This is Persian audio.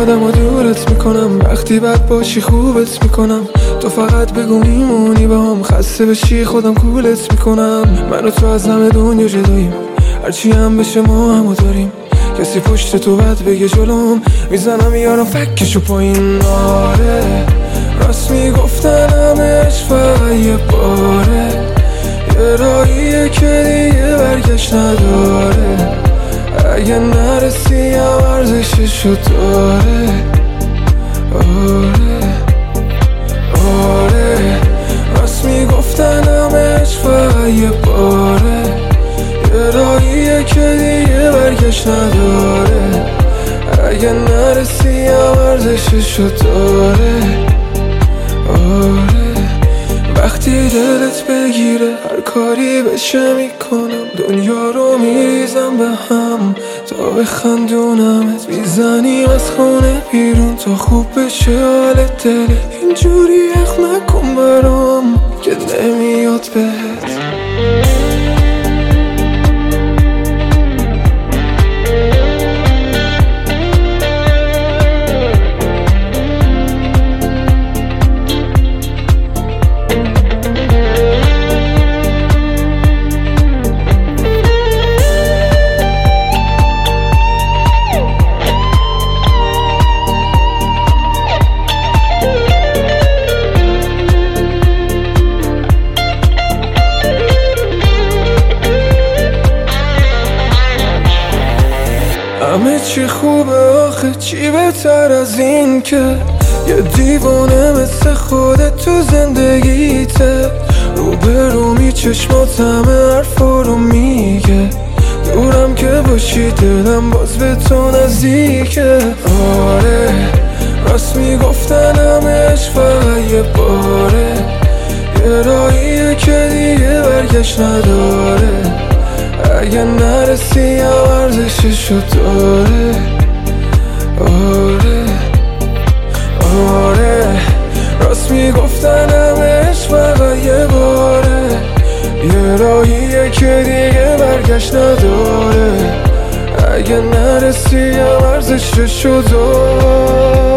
میادم و دورت میکنم، وقتی بد باشی خوبت میکنم. تو فقط بگو میمونی با هم، خسته بشی خودم کولت میکنم. من و تو از همه دنیا جداییم، هرچی هم بشه ما همو داریم. کسی پشت تو بد بگه جلوم، میزنم یارم فکشو پایین. آره راست میگفتن همش فقط یه باره، یه راهیه که دیگه برگشت نداره. اگه نرسی هم ارزششو داره. آره آره راست میگفتن همش فقط یه باره، یه راهیه که دیگه برگشت نداره. اگه نرسی هم ارزششو داره. آره وقتی دلت بگیره هر کاری بشه میکنم، دنیا رو میریزم به هم تا بخندونمت. میزنیم از خونه بیرون تا خوب بشه حالت دلت. اینجوری اخ نکن برام که نمیاد بهت. همه چی خوبه آخه، چی بهتر از این که یه دیوانه مثل خودت تو زندگیته. روبرومی چشمات همه حرفا رو میگه، دورم که باشی دلم باز به تو نزدیکه. آره راست میگفتن همش فقط یه باره، یه راهیه که دیگه برگشت نداره. اگه نرسی هم ارزششو داره. آره آره راست میگفتن همش فقط یه باره، یه راهیه که دیگه برگشت نداره. اگه نرسی هم ارزششو داره.